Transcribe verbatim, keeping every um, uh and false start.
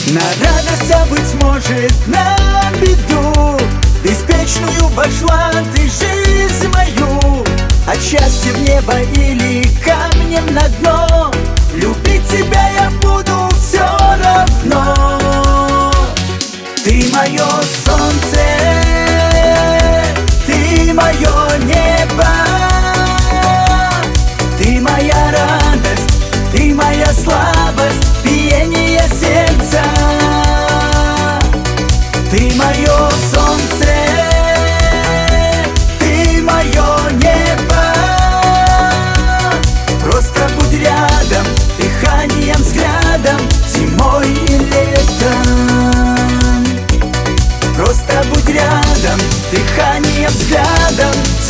На радость, а быть может на беду, беспечную вошла ты в жизнь мою. От счастья в небо или камнем на дно, любить тебя я буду все равно. Ты мое солнце, ты мое небо, ты моя радость, ты моя слабость, биение сердца. Ты мое солнце, ты мое небо, просто будь рядом, дыханием, взглядом, зимой и летом. Просто будь рядом, дыханием, взглядом,